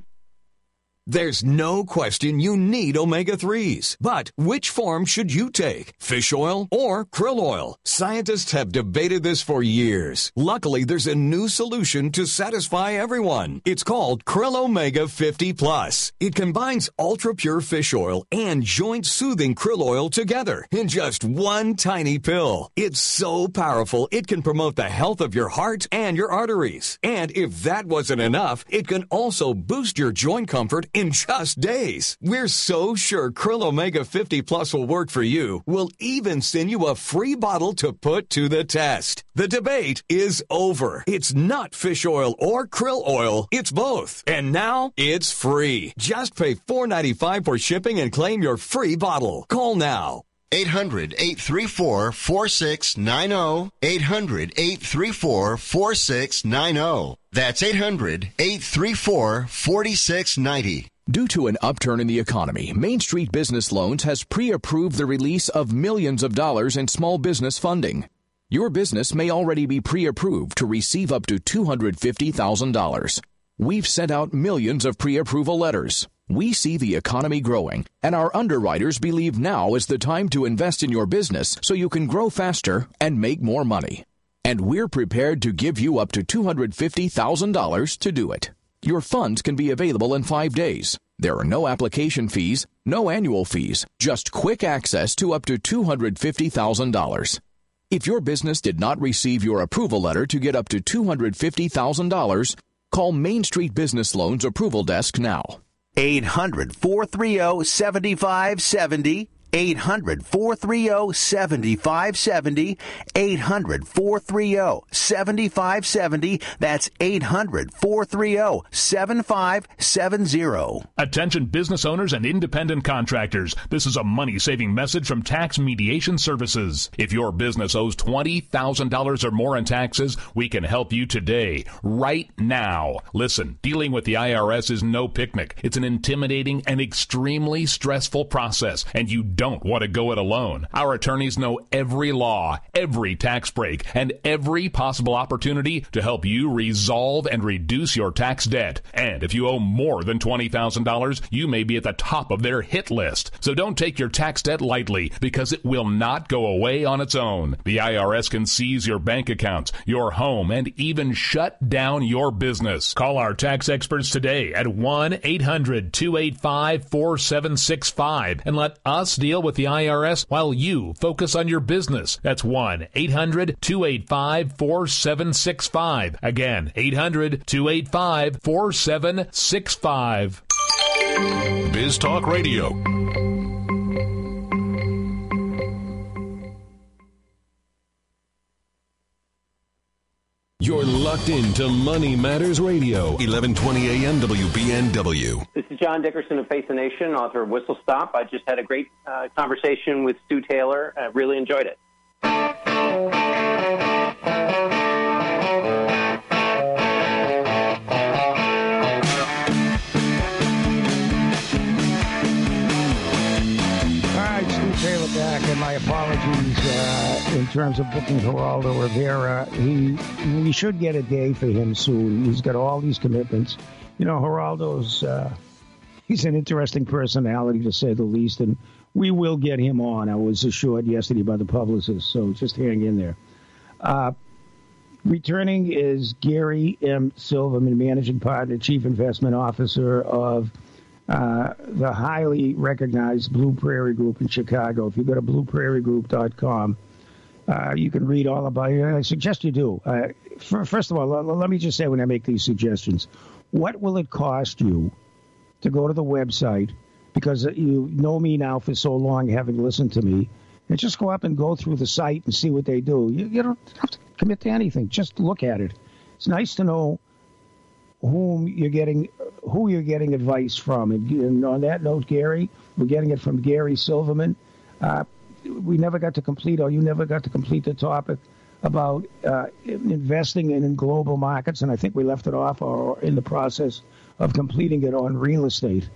Speaker 8: There's no question you need omega threes. But which form should you take? Fish oil or krill oil? Scientists have debated this for years. Luckily, there's a new solution to satisfy everyone. It's called Krill Omega fifty plus. It combines ultra-pure fish oil and joint-soothing krill oil together in just one tiny pill. It's so powerful, it can promote the health of your heart and your arteries. And if that wasn't enough, it can also boost your joint comfort in just days. We're so sure Krill Omega fifty plus will work for you. We'll even send you a free bottle to put to the test. The debate is over. It's not fish oil or krill oil. It's both. And now it's free. Just pay four dollars and ninety-five cents for shipping and claim your free bottle. Call now.
Speaker 9: eight hundred, eight three four, four six nine zero. eight hundred, eight three four, four six nine zero. That's eight hundred, eight three four, four six nine zero.
Speaker 10: Due to an upturn in the economy, Main Street Business Loans has pre-approved the release of millions of dollars in small business funding. Your business may already be pre-approved to receive up to two hundred fifty thousand dollars. We've sent out millions of pre-approval letters. We see the economy growing, and our underwriters believe now is the time to invest in your business so you can grow faster and make more money. And we're prepared to give you up to two hundred fifty thousand dollars to do it. Your funds can be available in five days. There are no application fees, no annual fees, just quick access to up to two hundred fifty thousand dollars. If your business did not receive your approval letter to get up to two hundred fifty thousand dollars, call Main Street Business Loans Approval Desk now.
Speaker 11: eight hundred, four three zero, seven five seven zero. eight hundred, four three zero, seven five seven zero. eight hundred, four three zero, seven five seven zero. That's eight hundred, four three zero, seven five seven zero.
Speaker 12: Attention business owners and independent contractors. This is a money-saving message from Tax Mediation Services. If your business owes twenty thousand dollars or more in taxes, we can help you today, right now. Listen, dealing with the I R S is no picnic. It's an intimidating and extremely stressful process, and you don't want to go it alone. Our attorneys know every law, every tax break, and every possible opportunity to help you resolve and reduce your tax debt. And if you owe more than twenty thousand dollars, you may be at the top of their hit list. So don't take your tax debt lightly, because it will not go away on its own. The I R S can seize your bank accounts, your home, and even shut down your business. Call our tax experts today at one eight hundred, two eight five, four seven six five and let us deal with the I R S while you focus on your business. That's one eight hundred, two eight five, four seven six five. Again, eight hundred, two eight five, four seven six five.
Speaker 2: Biz Talk Radio. You're locked into Money Matters Radio, eleven twenty A M W B N W.
Speaker 13: This is John Dickerson of Face the Nation, author of Whistle Stop. I just had a great uh, conversation with Stu Taylor. I really enjoyed it.
Speaker 4: Taylor back, and my apologies uh, in terms of booking Geraldo Rivera. He we should get a day for him soon. He's got all these commitments. You know, Geraldo's uh, he's an interesting personality, to say the least, and we will get him on. I was assured yesterday by the publicist, so just hang in there. Uh, returning is Gary M. Silverman, Managing Partner, Chief Investment Officer of Uh, the highly recognized Blue Prairie Group in Chicago. If you go to blue prairie group dot com, uh, you can read all about it. I suggest you do. Uh, for, first of all, l- let me just say when I make these suggestions, what will it cost you to go to the website, because you know me now for so long, having listened to me, and just go up and go through the site and see what they do. You, you don't have to commit to anything. Just look at it. It's nice to know whom you're getting, who you're getting advice from. And, and on that note, Gary, we're getting it from Gary Silverman. Uh, we never got to complete, or you never got to complete the topic about uh, investing in, in global markets, and I think we left it off or in the process of completing it on real estate.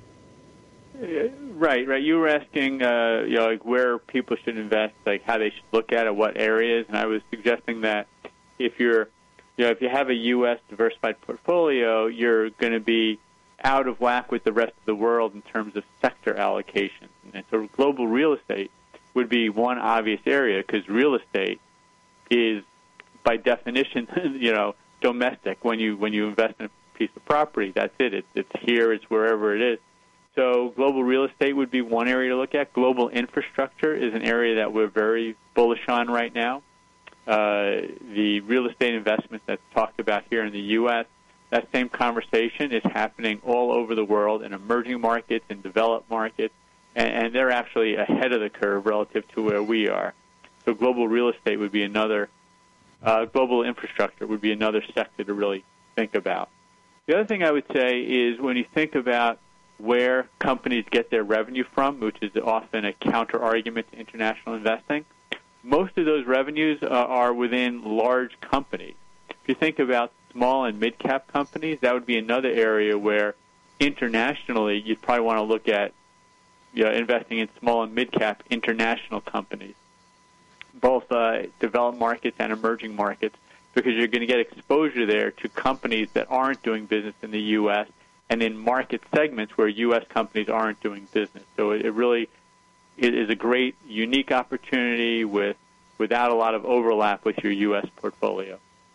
Speaker 3: Right, right. You were asking, uh, you know, like where people should invest, like how they should look at it, what areas, and I was suggesting that if you're You know, if you have a U S diversified portfolio, you're going to be out of whack with the rest of the world in terms of sector allocation. And so global real estate would be one obvious area, because real estate is, by definition, you know, domestic. When you when you invest in a piece of property, that's it. It's, it's here. It's wherever it is. So global real estate would be one area to look at. Global infrastructure is an area that we're very bullish on right now. Uh, the real estate investments that's talked about here in the U S, that same conversation is happening all over the world in emerging markets and developed markets, and, and they're actually ahead of the curve relative to where we are. So global real estate would be another, uh, global infrastructure would be another sector to really think about. The other thing I would say is when you think about where companies get their revenue from, which is often a counter-argument to international investing, most of those revenues uh, are within large companies. If you think about small and mid-cap companies, that would be another area where internationally you'd probably want to look at, you know, investing in small and mid-cap international companies, both uh, developed markets and emerging markets, because you're going to get exposure there to companies that aren't doing business in the U S and in market segments where U S companies aren't doing business. So it, it really it is a great, unique opportunity with without a lot of overlap with your U S portfolio.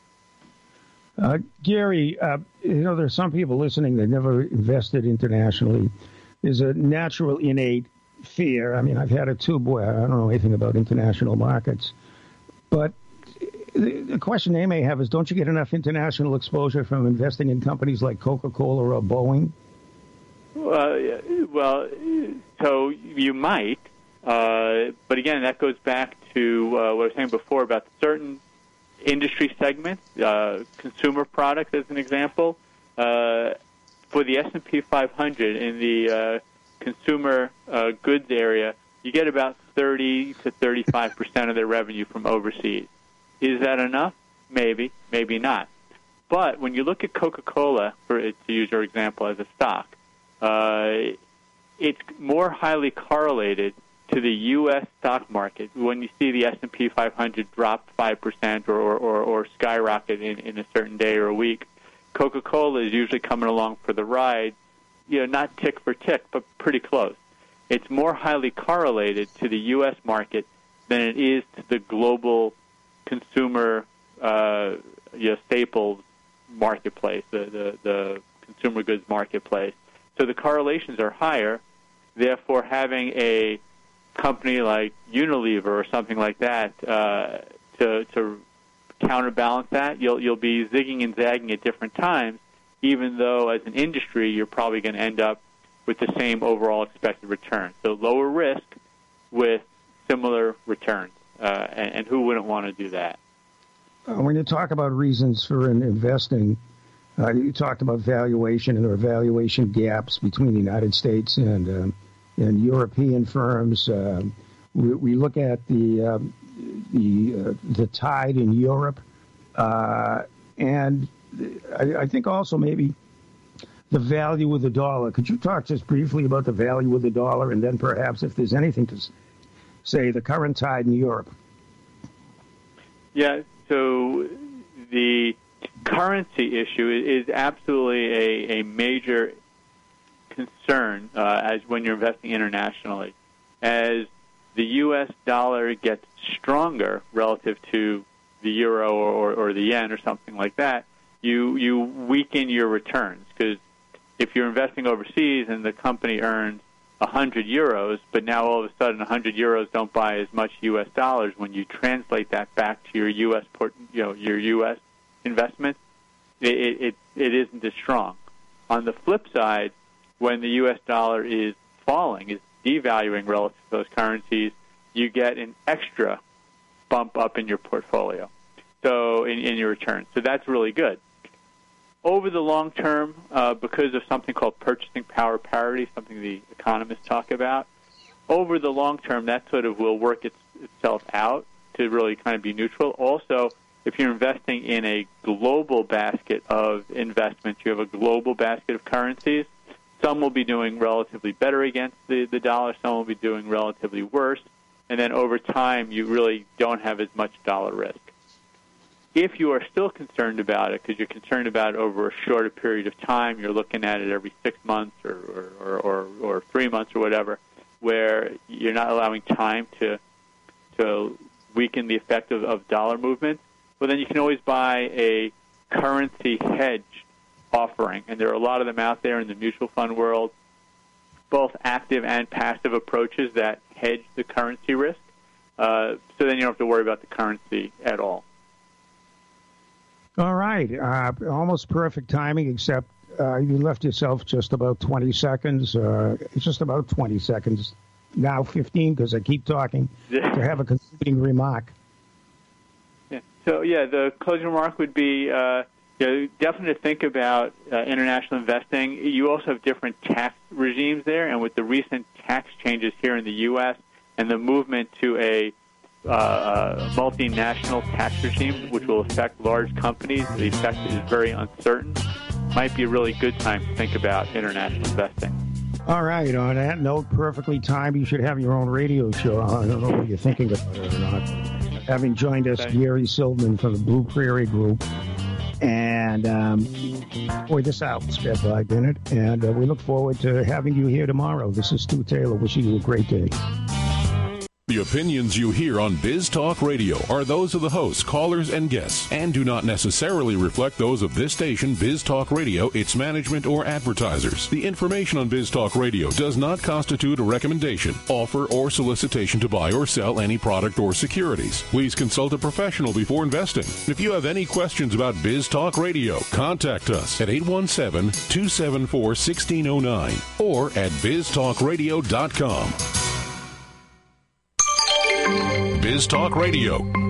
Speaker 4: Uh, Gary, uh, you know, there's some people listening that never invested internationally. There's a natural, innate fear. I mean, I've had it too. Boy, I don't know anything about international markets. But the, the question they may have is, don't you get enough international exposure from investing in companies like Coca-Cola or Boeing?
Speaker 3: Uh, well, so you might. Uh, but again, that goes back to uh, what I was saying before about certain industry segments, uh, consumer products as an example. Uh, for the S and P five hundred in the uh, consumer uh, goods area, you get about thirty to thirty-five percent of their revenue from overseas. Is that enough? Maybe, maybe not. But when you look at Coca-Cola, for, to use your example as a stock, uh, it's more highly correlated to the U S stock market. When you see the S and P five hundred drop five percent or, or, or skyrocket in, in a certain day or a week, Coca-Cola is usually coming along for the ride, you know, not tick for tick, but pretty close. It's more highly correlated to the U S market than it is to the global consumer uh, you know, staples marketplace, the, the, the consumer goods marketplace. So the correlations are higher. Therefore, having a company like Unilever or something like that uh, to, to counterbalance that, you'll you'll be zigging and zagging at different times, even though as an industry you're probably going to end up with the same overall expected return. So lower risk with similar returns, uh, and, and who wouldn't want to do that?
Speaker 4: Uh, when you talk about reasons for an investing, uh, you talked about valuation, and there are valuation gaps between the United States and um, and European firms. Uh, we, we look at the uh, the uh, the tide in Europe, uh, and I, I think also maybe the value of the dollar. Could you talk just briefly about the value of the dollar, and then perhaps if there's anything to say the current tide in Europe?
Speaker 3: Yeah. So the currency issue is absolutely a, a major concern uh, as when you're investing internationally. As the U S dollar gets stronger relative to the euro or, or the yen or something like that, you you weaken your returns, because if you're investing overseas and the company earns one hundred euros, but now all of a sudden one hundred euros don't buy as much U S dollars, when you translate that back to your U S port, you know, your U S investment, it, it it isn't as strong. On the flip side, when the U S dollar is falling, is devaluing relative to those currencies, you get an extra bump up in your portfolio, so in, in your returns. So that's really good. Over the long term, uh, because of something called purchasing power parity, something the economists talk about, over the long term, that sort of will work its, itself out to really kind of be neutral. Also, if you're investing in a global basket of investments, you have a global basket of currencies, some will be doing relatively better against the, the dollar, some will be doing relatively worse, and then over time, you really don't have as much dollar risk. If you are still concerned about it, because you're concerned about it over a shorter period of time, you're looking at it every six months or, or, or, or three months or whatever, where you're not allowing time to to weaken the effect of, of dollar movement, well, then you can always buy a currency hedge offering. And there are a lot of them out there in the mutual fund world, both active and passive approaches that hedge the currency risk. Uh, so then you don't have to worry about the currency at all.
Speaker 4: All right. Uh, almost perfect timing, except uh, you left yourself just about twenty seconds. Uh, it's just about twenty seconds. Now fifteen, because I keep talking, yeah. to have a concluding remark.
Speaker 3: Yeah. So, yeah, the closing remark would be uh, you know, definitely to think about uh, international investing. You also have different tax regimes there, and with the recent tax changes here in the U S and the movement to a Uh, multinational tax regime, which will affect large companies, the effect is very uncertain, might be a really good time to think about international investing.
Speaker 4: All right. On that note, perfectly timed. You should have your own radio show. I don't know what you're thinking about it or not. Having joined us,
Speaker 3: Okay.
Speaker 4: Gary Silverman from the Blue Prairie Group. And um, boy, this hour sped by, didn't it? And uh, we look forward to having you here tomorrow. This is Stu Taylor wishing you a great day.
Speaker 2: The opinions you hear on Biz Talk Radio are those of the hosts, callers, and guests, and do not necessarily reflect those of this station, Biz Talk Radio, its management, or advertisers. The information on Biz Talk Radio does not constitute a recommendation, offer, or solicitation to buy or sell any product or securities. Please consult a professional before investing. If you have any questions about Biz Talk Radio, contact us at eight one seven, two seven four, one six zero nine or at biz talk radio dot com. Biz Talk Radio,